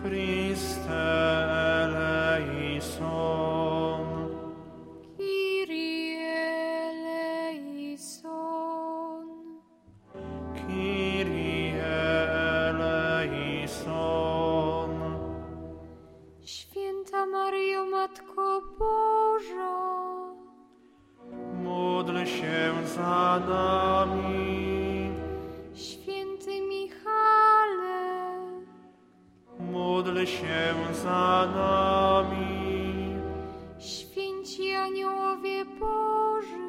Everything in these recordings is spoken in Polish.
Chryste eleison. Kyrie eleison. Kyrie eleison. Święta Maryjo, Matko Boża, Módl się za nami. Święty Michale, Módl się za nami. święci aniołowie Boży,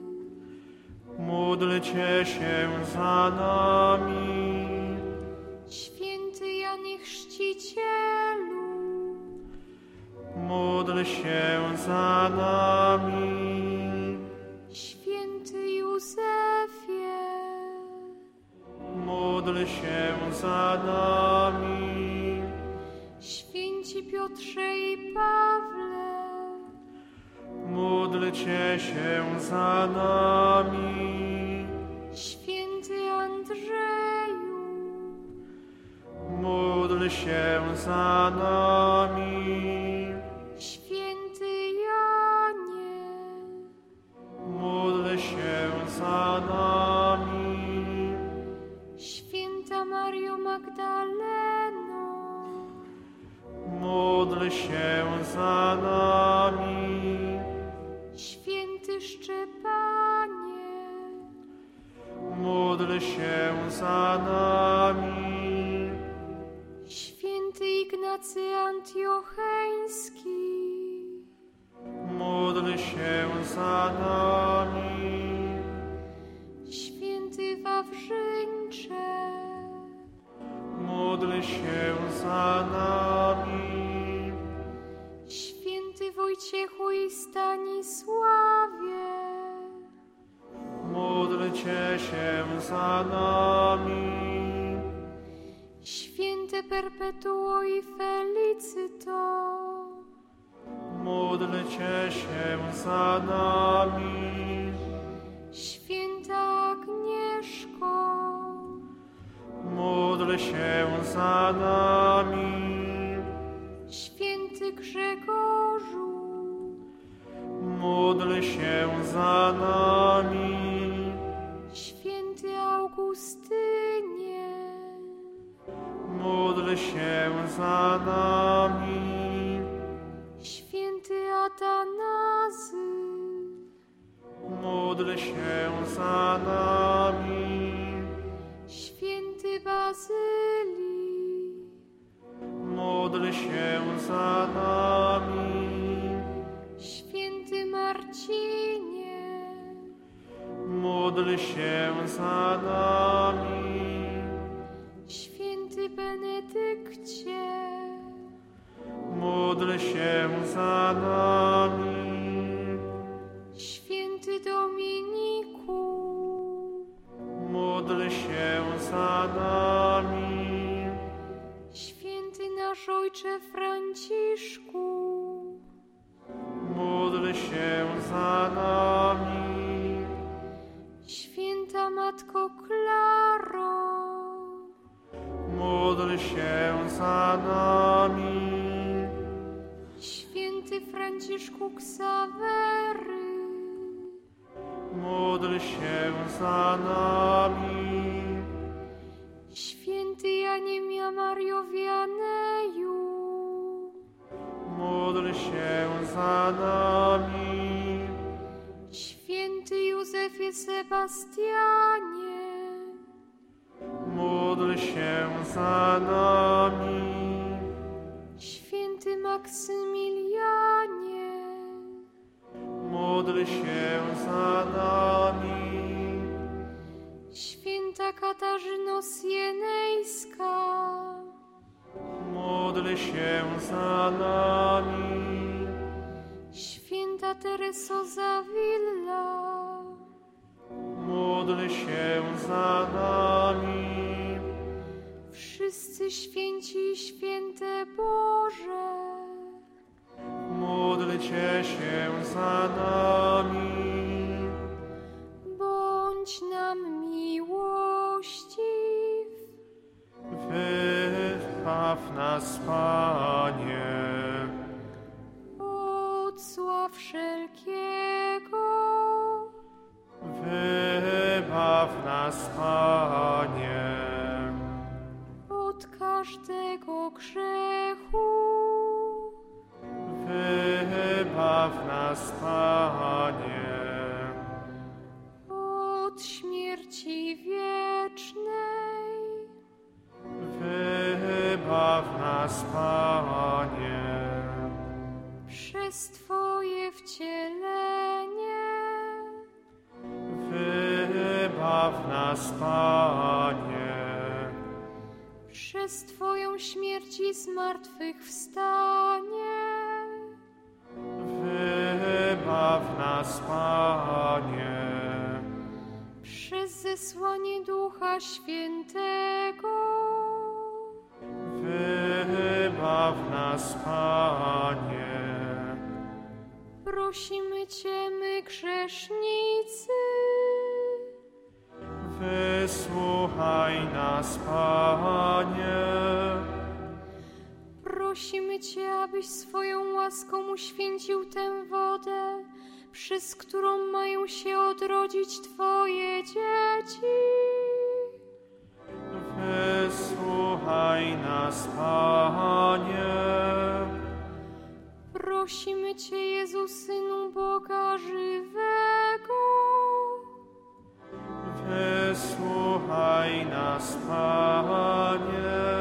Módlcie się za nami. święty Janie Chrzcicielu, Módl się za nami. święty Józefie, Módl się za nami. święci Piotrze i Pawle, Módlcie się za nami. święty Andrzeju, Módl się za nami. święty Janie, Módl się za nami. święta Mario Magdaleno, Módl się za nami. święty Szczepanie, Módl się za nami. święty Ignacy Antiocheński, Módl się za nami. święty Wawrzyńcze, Módl się za nami. święty Wojciechu i Stanisławie, Módlcie się za nami. święte Perpetuo i Felicyto, Módlcie się za nami. święta Agnieszko, Módl się za nami. święty Grzegorzu, Módl się za nami. święty Augustynie, Módl się za nami. święty Atanazy, Módl się za nami. święty Bazylii, Módl się za nami. święty Marcinie, Módl się za nami. święty Benedykcie, Módl się za nami. święty Dominiku, Módl się za nami. święty nasz Ojcze Franciszku, Módl się za nami. święta Matko Klaro, Módl się za nami. święty Franciszku Ksawery, Módl się za nami. święty Janie Mario Wianeju, Módl się za nami. święty Józefie Sebastianie, Módl się za nami. święty Maksymilianie, Módl się za nami. święta Katarzyno Sienejska, Módl się za nami. święta Tereso Zawilla, Módl się za nami. wszyscy święci i święte Boże, Módlcie się za nami. bądź nam miłościw. Wychwalaj Wybaw nas, Panie. Od zła wszelkiego. Wybaw nas, Panie. Od każdego grzechu. Wybaw nas, Panie. Od śmierci wiecznej. Wybaw nas, Panie. Przez Twoje wcielenie. Wybaw nas, Panie. Przez Twoją śmierć i zmartwychwstanie. Wybaw nas, Panie. Przez zesłanie Ducha Świętego. Wybaw nas, Panie. Prosimy Cię, my grzesznicy. Wysłuchaj nas, Panie. Prosimy Cię, abyś swoją łaską uświęcił tę wodę, przez którą mają się odrodzić Twoje dzieci. Wysłuchaj nas, Panie. Prosimy Cię, Jezu, Synu Boga żywego. Wysłuchaj nas, Panie.